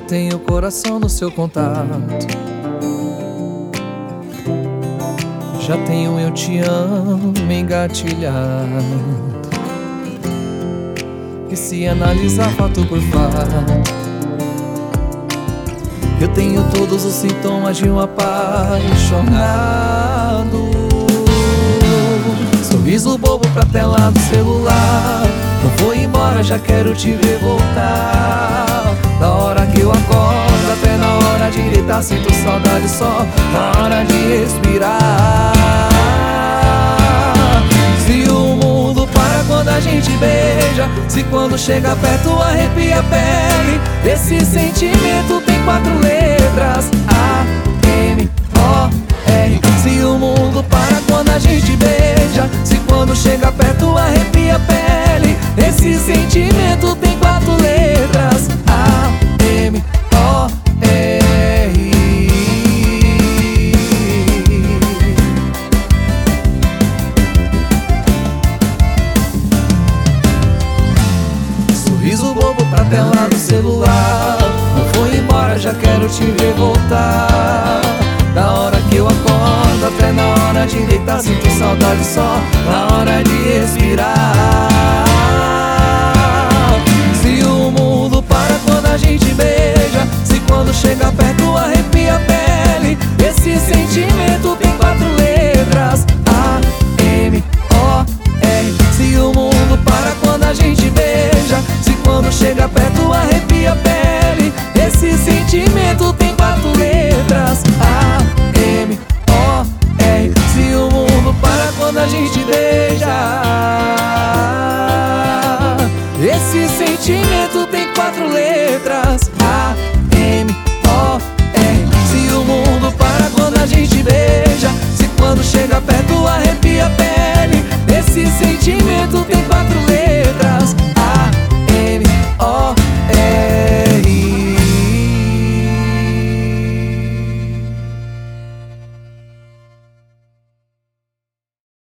tenho o coração no seu contato, já tenho eu te amo engatilhado. E se analisar fato por fato, eu tenho todos os sintomas de um apaixonado. Sorriso bobo pra tela do celular, não vou embora, já quero te ver voltar. Da hora que eu acordo até na hora de deitar, sinto saudade só na hora de respirar. Se o mundo para quando a gente beija, se quando chega perto arrepia a pele, esse sentimento tem 4 letras, A-M-O-R. Se o mundo para quando a gente beija, se quando chega perto arrepia a pele, esse sentimento tem 4 letras, A-M-O-R. Sorriso bobo pra tela do celular, não vou embora, já quero te ver voltar. Da hora que eu acordo até na hora de deitar, sinto saudade só na hora de respirar. Se o mundo para quando a gente beija, se quando chega perto arrepia a pele, esse sentimento tem 4 letras, A-M-O-R. Se o mundo para quando a gente beija, se quando chega perto arrepia a pele, esse sentimento tem 4 letras, A-M-O-R. Se o mundo para quando a gente beija, esse sentimento tem 4 letras,